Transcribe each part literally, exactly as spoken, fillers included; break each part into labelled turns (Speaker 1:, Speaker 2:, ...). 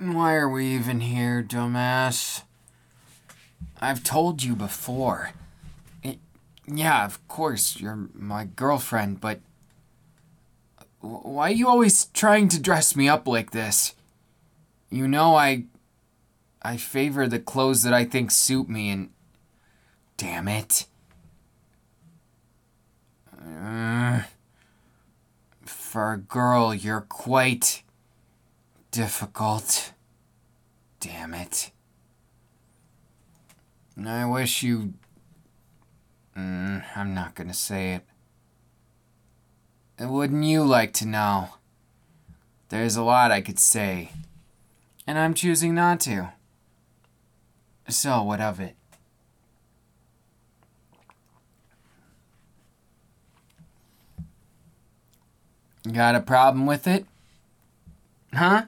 Speaker 1: Why are we even here, dumbass? I've told you before. It, yeah, of course, you're my girlfriend, but why are you always trying to dress me up like this? You know I... I favor the clothes that I think suit me and... Damn it. Uh, for a girl, you're quite... difficult. Damn it. I wish you... Mm, I'm not gonna say it. Wouldn't you like to know? There's a lot I could say, and I'm choosing not to. So, what of it? Got a problem with it? Huh?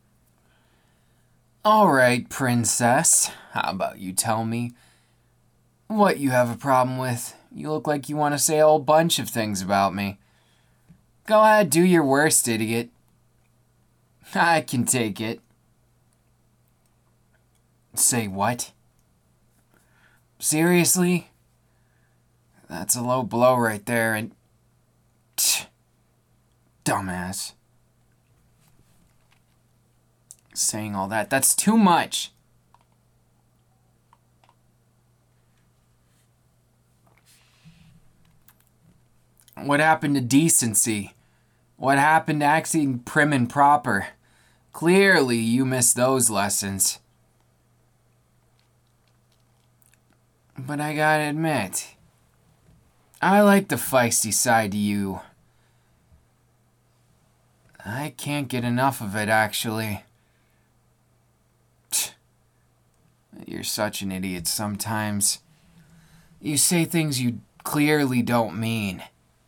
Speaker 1: Alright, princess. How about you tell me what you have a problem with? You look like you want to say a whole bunch of things about me. Go ahead, do your worst, idiot. I can take it. Say what? Seriously? That's a low blow right there, and... Tch, dumbass. Saying all that, that's too much. What happened to decency? What happened to acting prim and proper? Clearly, you missed those lessons. But I gotta admit, I like the feisty side to you. I can't get enough of it, actually. You're such an idiot sometimes. You say things you clearly don't mean.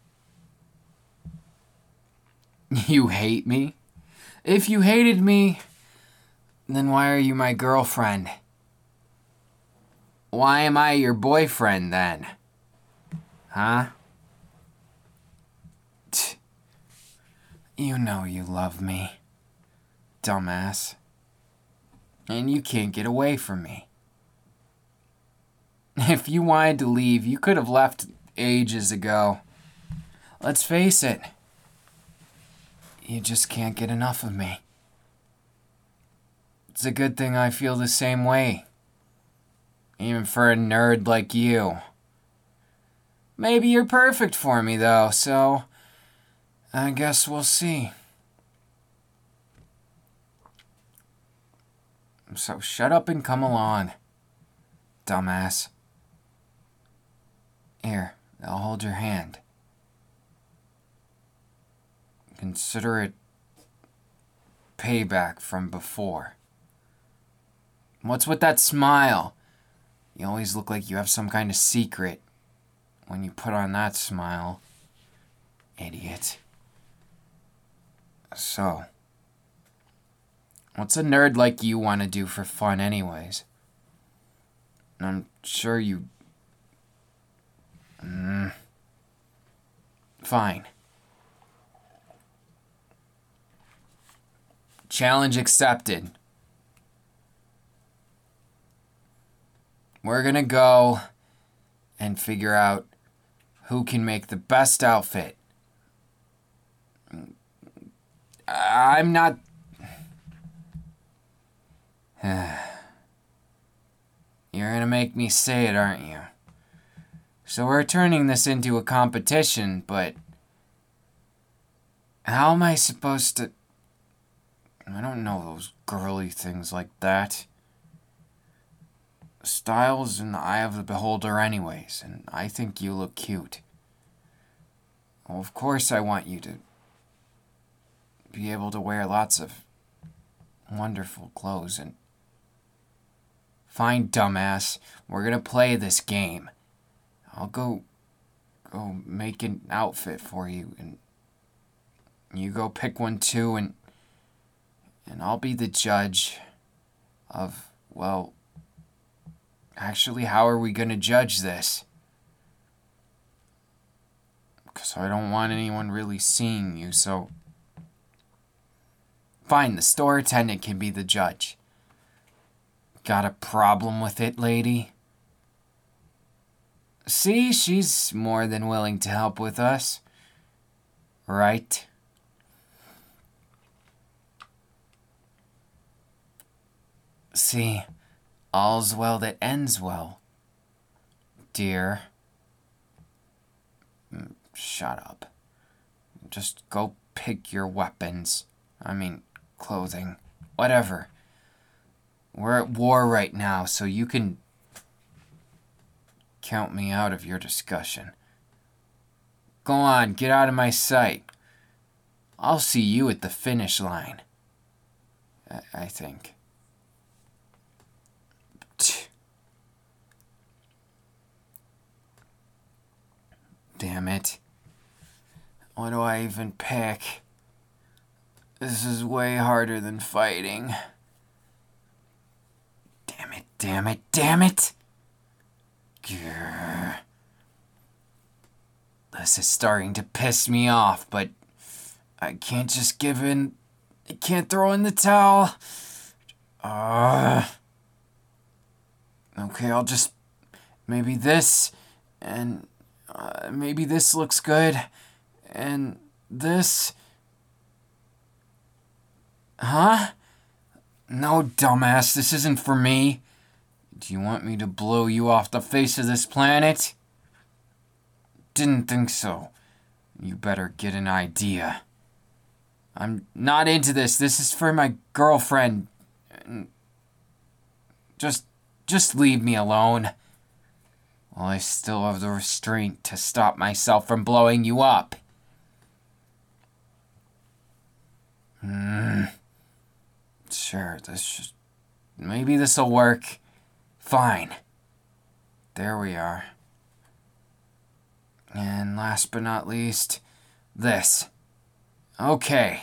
Speaker 1: You hate me? If you hated me, then why are you my girlfriend? Why am I your boyfriend then? Huh? Tch. You know you love me, dumbass. And you can't get away from me. If you wanted to leave, you could have left ages ago. Let's face it. You just can't get enough of me. It's a good thing I feel the same way. Even for a nerd like you. Maybe you're perfect for me, though, so... I guess we'll see. So shut up and come along, dumbass. Here, I'll hold your hand. Consider it payback from before. What's with that smile? You always look like you have some kind of secret when you put on that smile. Idiot. So, what's a nerd like you want to do for fun anyways? I'm sure you... Mm. Fine. Challenge accepted. We're gonna go and figure out who can make the best outfit. I'm not... You're gonna make me say it, aren't you? So we're turning this into a competition, but... How am I supposed to... I don't know those girly things like that. Style's in the eye of the beholder anyways, and I think you look cute. Well, of course I want you to be able to wear lots of wonderful clothes and... Fine, dumbass. We're gonna play this game. I'll go... go make an outfit for you, and... you go pick one too, and... and I'll be the judge of, well... Actually, how are we gonna judge this? Because I don't want anyone really seeing you, so... Fine, the store attendant can be the judge. Got a problem with it, lady? See, she's more than willing to help with us. Right? See, all's well that ends well, dear. Shut up. Just go pick your weapons. I mean, clothing. Whatever. We're at war right now, so you can count me out of your discussion. Go on, get out of my sight. I'll see you at the finish line. I, I think. Damn it. What do I even pick? This is way harder than fighting. Damn it, damn it, damn it! Grr. This is starting to piss me off, but I can't just give in. I can't throw in the towel. Uh, okay, I'll just... Maybe this, and uh, maybe this looks good, and this... Huh? No, dumbass, this isn't for me. Do you want me to blow you off the face of this planet? Didn't think so. You better get an idea. I'm not into this. This is for my girlfriend. Just, just leave me alone. Well, I still have the restraint to stop myself from blowing you up. Hmm. Sure, this should... Maybe this'll work. Fine. There we are. And last but not least, this. Okay.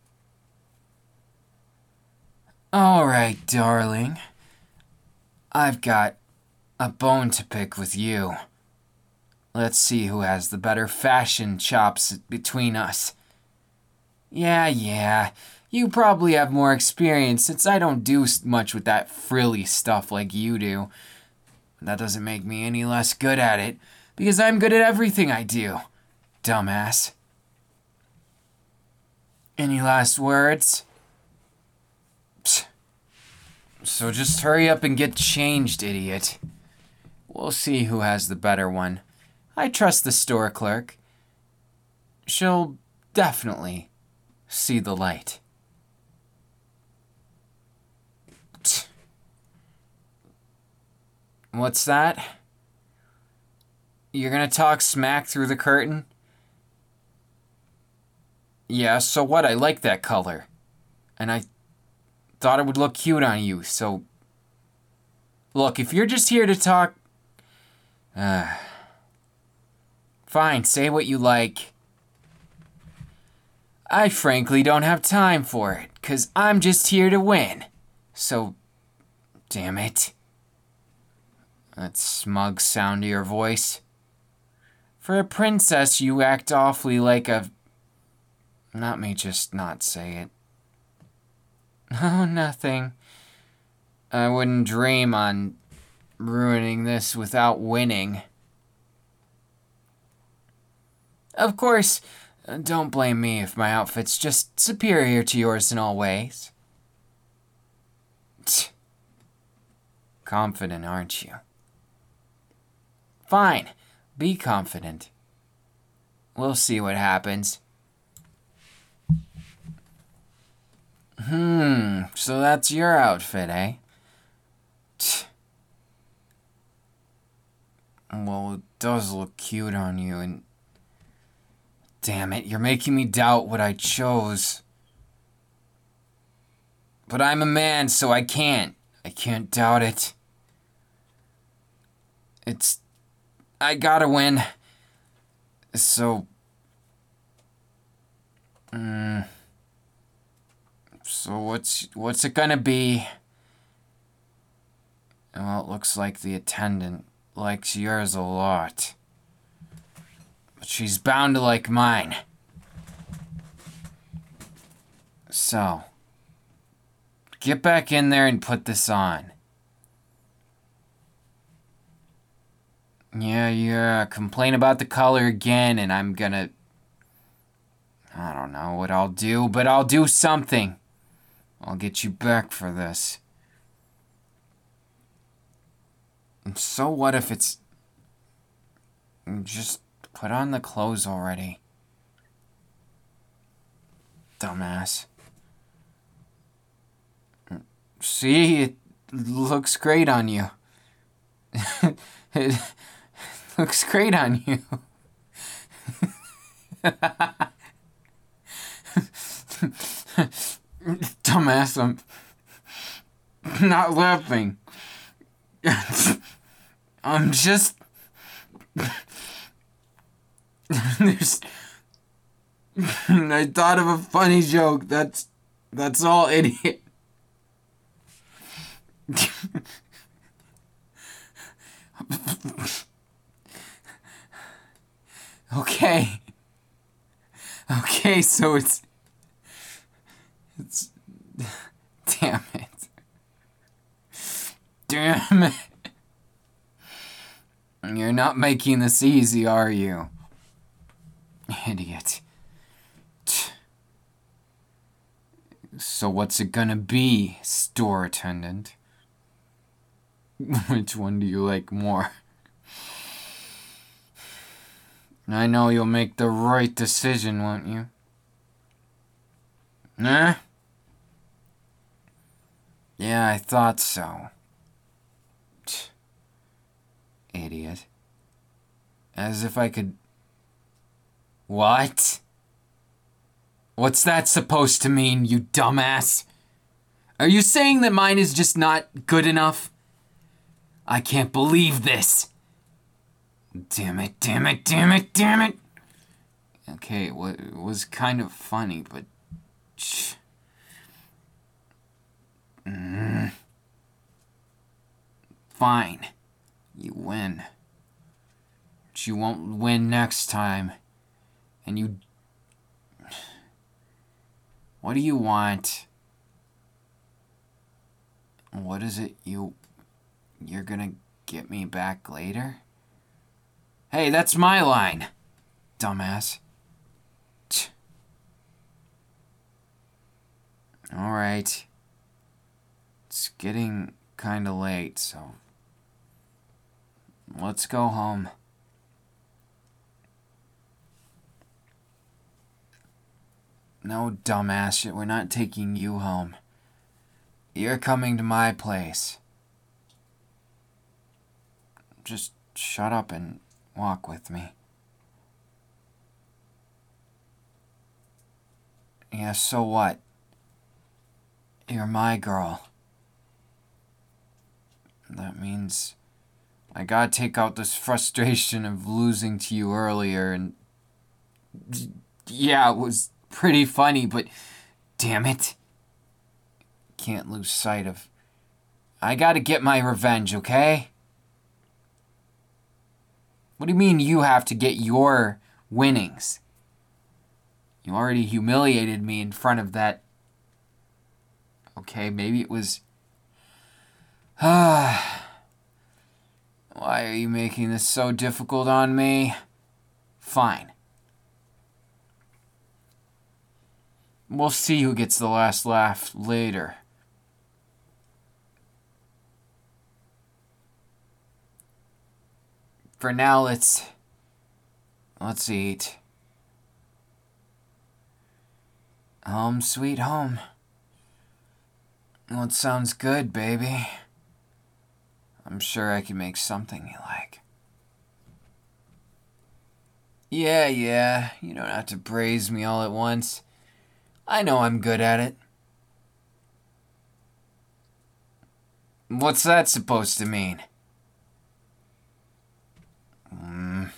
Speaker 1: Alright, darling. I've got a bone to pick with you. Let's see who has the better fashion chops between us. Yeah, yeah. You probably have more experience since I don't do much with that frilly stuff like you do. That doesn't make me any less good at it, because I'm good at everything I do, dumbass. Any last words? Psst. So just hurry up and get changed, idiot. We'll see who has the better one. I trust the store clerk. She'll definitely see the light. What's that? You're gonna talk smack through the curtain? Yeah, so what? I like that color. And I thought it would look cute on you, so... Look, if you're just here to talk... Uh, fine, say what you like. I frankly don't have time for it, 'cause I'm just here to win. So, damn it. That smug sound to your voice. For a princess, you act awfully like a... Not me just not say it. Oh, nothing. I wouldn't dream on ruining this without winning. Of course, don't blame me if my outfit's just superior to yours in all ways. Tch. Confident, aren't you? Fine, be confident. We'll see what happens. Hmm, so that's your outfit, eh? Tch. Well, it does look cute on you, and... Damn it, you're making me doubt what I chose. But I'm a man, so I can't. I can't doubt it. It's... I gotta win. So... Hmm... So what's what's it gonna be? Well, it looks like the attendant likes yours a lot. But she's bound to like mine. So, get back in there and put this on. Yeah, yeah, complain about the color again, and I'm gonna... I don't know what I'll do, but I'll do something. I'll get you back for this. And so what if it's... Just put on the clothes already. Dumbass. See, it looks great on you. It looks great on you. Dumbass, I'm not laughing. I'm just... There's... I thought of a funny joke. That's... That's all, idiot. Okay. Okay, so it's... It's... Damn it. Damn it. You're not making this easy, are you? Idiot. So what's it gonna be, store attendant? Which one do you like more? I know you'll make the right decision, won't you? Nah? Yeah, I thought so. Idiot. As if I could... What? What's that supposed to mean, you dumbass? Are you saying that mine is just not good enough? I can't believe this. Damn it, damn it, damn it, damn it. Okay, well, it was kind of funny, but... Shh. Mm. Fine. You win. But you won't win next time. And you... What do you want? What is it you... You're gonna get me back later? Hey, that's my line, dumbass. Tch. All right. It's getting kinda late, so... Let's go home. No, dumbass, we're not taking you home. You're coming to my place. Just shut up and walk with me. Yeah, so what? You're my girl. That means I gotta take out this frustration of losing to you earlier, and yeah, it was pretty funny, but damn it. Can't lose sight of... I gotta get my revenge, okay? What do you mean you have to get your winnings? You already humiliated me in front of that... Okay, maybe it was... Ah. Why are you making this so difficult on me? Fine. We'll see who gets the last laugh later. For now, let's... Let's eat. Home sweet home. Well, it sounds good, baby. I'm sure I can make something you like. Yeah, yeah, you don't have to praise me all at once. I know I'm good at it. What's that supposed to mean? Mm.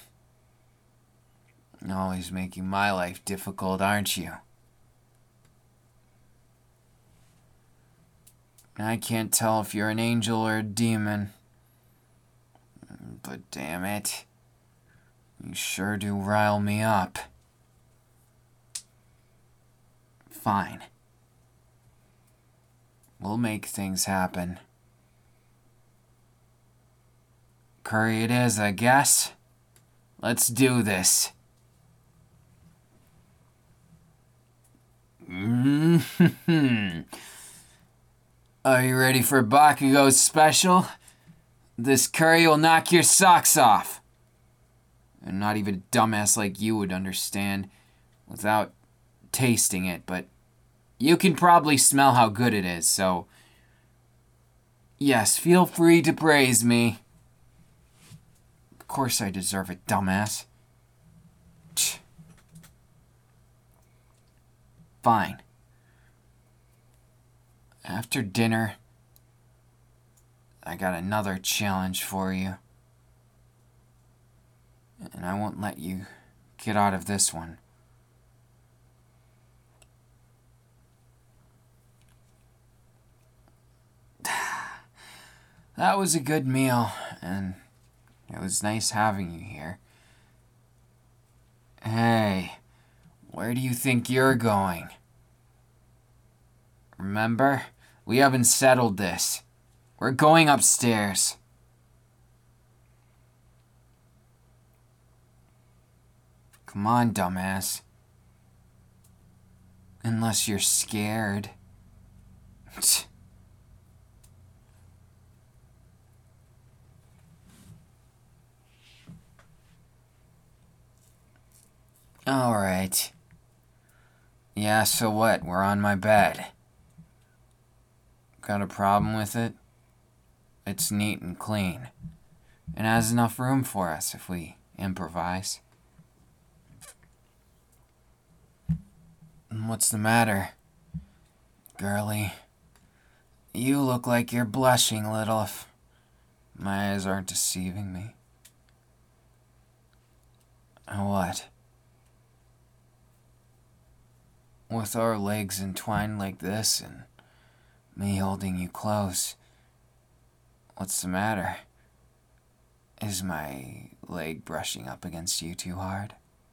Speaker 1: Always making my life difficult, aren't you? I can't tell if you're an angel or a demon. But damn it, you sure do rile me up. Fine. We'll make things happen. Curry it is, I guess. Let's do this. Mm-hmm. Are you ready for Bakugo's special? This curry will knock your socks off. And not even a dumbass like you would understand without tasting it, but you can probably smell how good it is, so yes, feel free to praise me. Of course I deserve it, dumbass. Fine. After dinner, I got another challenge for you. And I won't let you get out of this one. That was a good meal, and it was nice having you here. Hey, where do you think you're going? Remember? We haven't settled this. We're going upstairs. Come on, dumbass. Unless you're scared. Alright. Yeah, so what? We're on my bed. Got a problem with it? It's neat and clean. It has enough room for us if we improvise. What's the matter? Girlie, you look like you're blushing, little, if my eyes aren't deceiving me. What? With our legs entwined like this and me holding you close, what's the matter? Is my leg brushing up against you too hard?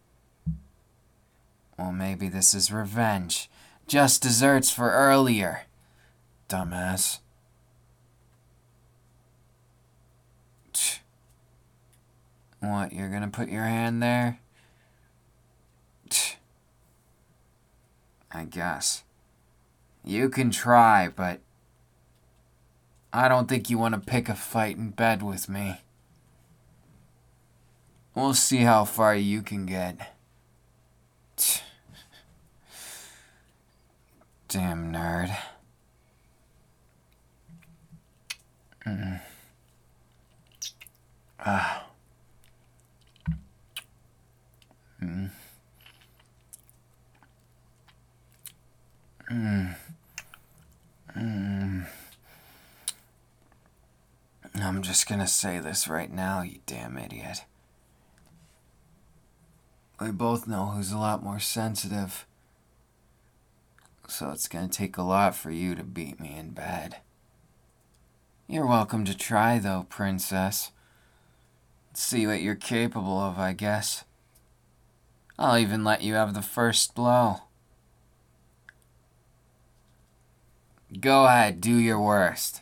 Speaker 1: Well, maybe this is revenge. Just desserts for earlier. Dumbass. What, you're gonna put your hand there? I guess. You can try, but I don't think you want to pick a fight in bed with me. We'll see how far you can get. Damn nerd. Mm. Ah. Mm. Mm. Mm. I'm just gonna say this right now, you damn idiot. We both know who's a lot more sensitive. So it's gonna take a lot for you to beat me in bed. You're welcome to try, though, princess. Let's see what you're capable of, I guess. I'll even let you have the first blow. Go ahead, do your worst.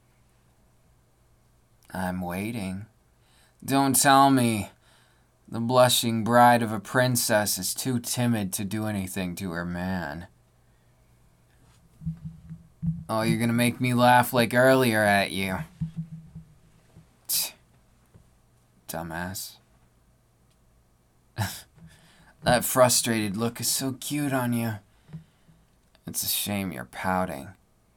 Speaker 1: I'm waiting. Don't tell me the blushing bride of a princess is too timid to do anything to her man. Oh, you're gonna make me laugh like earlier at you. Dumbass. That frustrated look is so cute on you. It's a shame you're pouting.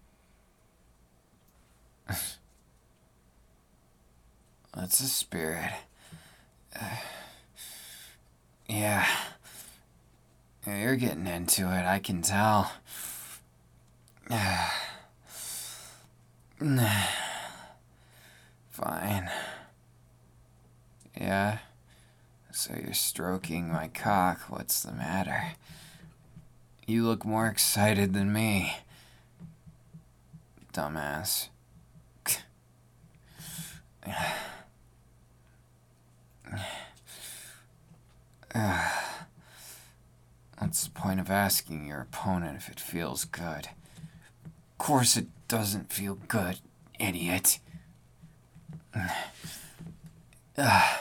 Speaker 1: That's the spirit. Uh, yeah. yeah. You're getting into it, I can tell. Fine. Yeah? So you're stroking my cock. What's the matter? You look more excited than me. Dumbass. What's the point of asking your opponent if it feels good? course it doesn't feel good, idiot. Uh,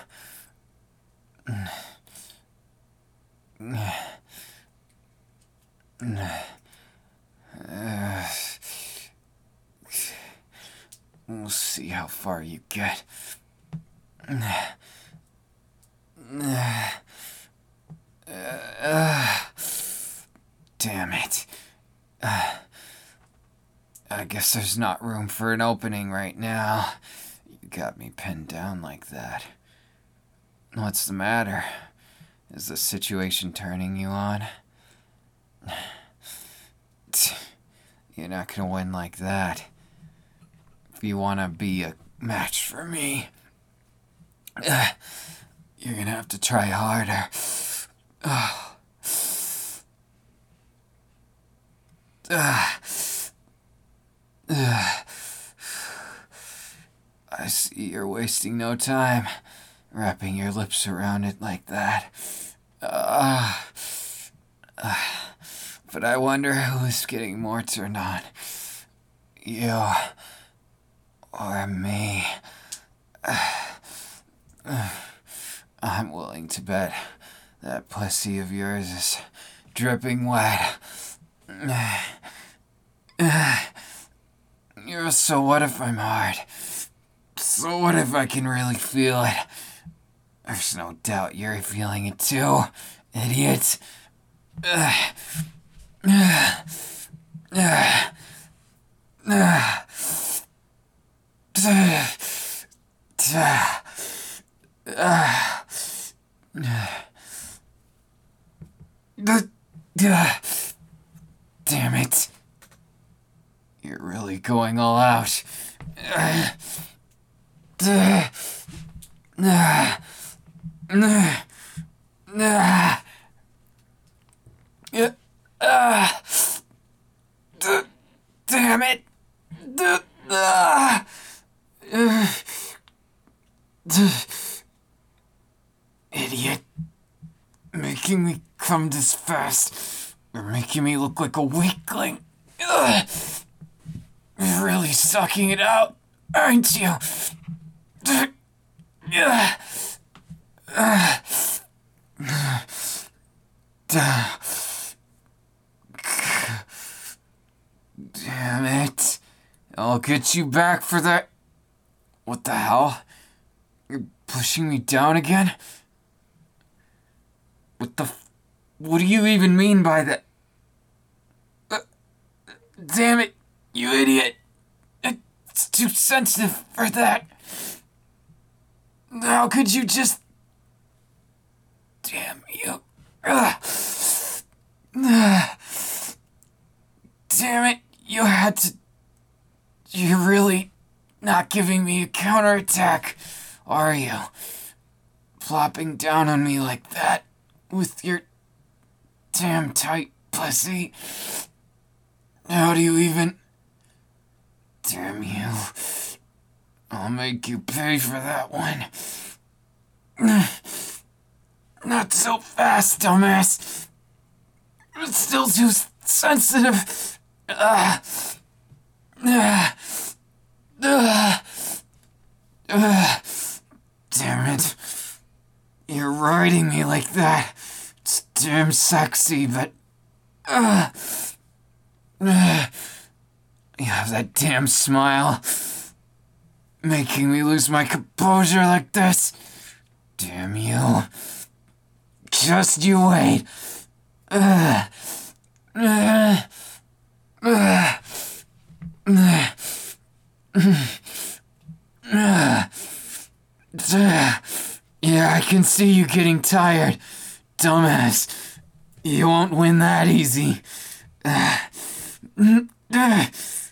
Speaker 1: we'll see how far you get. Damn it. I guess there's not room for an opening right now. You got me pinned down like that. What's the matter? Is the situation turning you on? You're not gonna win like that. If you wanna be a match for me, you're gonna have to try harder. I see you're wasting no time wrapping your lips around it like that. Uh, uh, but I wonder who is getting more turned on. You or me. I'm willing to bet that pussy of yours is dripping wet. You're so what if I'm hard? So what if I can really feel it? There's no doubt you're feeling it too, idiot. Uh, uh, uh, uh, Damn it. You're really going all out. Damn it. Idiot. Making me come this fast. You're making me look like a weakling. Ugh. You're really sucking it out, aren't you? Damn it. I'll get you back for that. What the hell? You're pushing me down again? What the f- What do you even mean by that? Uh, damn it, you idiot. It's too sensitive for that. How could you just... Damn you. Ugh. Damn it, you had to... You're really not giving me a counterattack, are you? Plopping down on me like that with your damn tight pussy. How do you even... Damn you. I'll make you pay for that one. Not so fast, dumbass. It's still too sensitive. Uh, uh, uh, uh, damn it. You're riding me like that. It's damn sexy, but... Uh, uh, you have that damn smile. Making me lose my composure like this. Damn you. Just you wait. Uh, uh, uh, uh, uh, uh, yeah, I can see you getting tired. Dumbass. You won't win that easy. Uh, uh,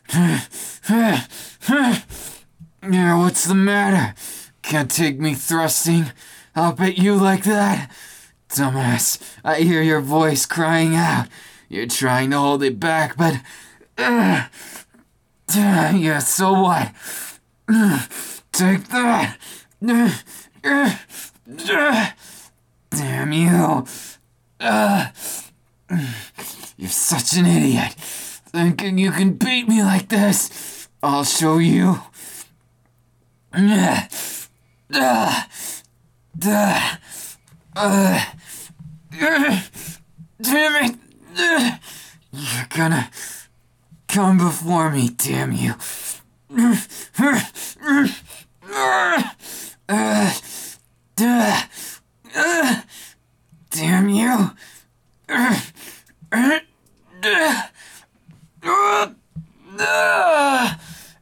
Speaker 1: Yeah, what's the matter? Can't take me thrusting up at you like that? Dumbass, I hear your voice crying out. You're trying to hold it back, but... Uh, uh, yeah, so what? Uh, take that! Uh, uh, uh, damn you! Uh, you're such an idiot. thinking you can beat me like this. I'll show you. Uh, uh, uh, uh, damn it. Uh, you're gonna come before me, damn you. Uh, uh, uh, uh, damn you. Uh, uh, uh, uh, uh,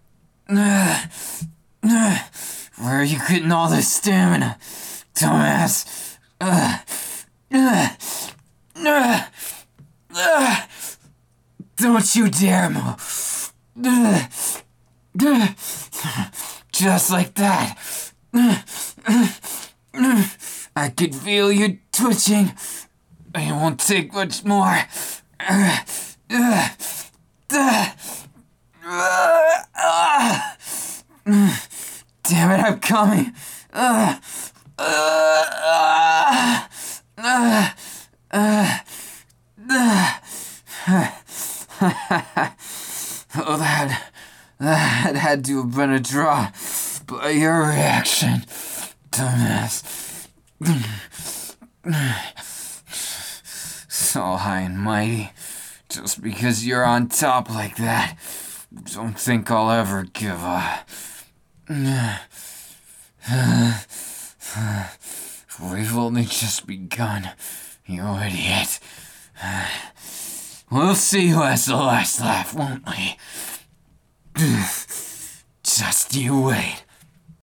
Speaker 1: uh, where are you getting all this stamina, dumbass? Uh, uh, uh, uh, don't you dare move. Uh, uh, just like that. Uh, uh, uh, I could feel you twitching. It won't take much more. Uh, uh, uh, uh, uh, damn it, I'm coming. Uh, uh, uh, uh, uh, uh. Oh, that, that had to have been a draw by your reaction, dumbass. So high and mighty, just because you're on top like that, don't think I'll ever give up. We've only just begun, you idiot. We'll see who has the last laugh, won't we? Just you wait.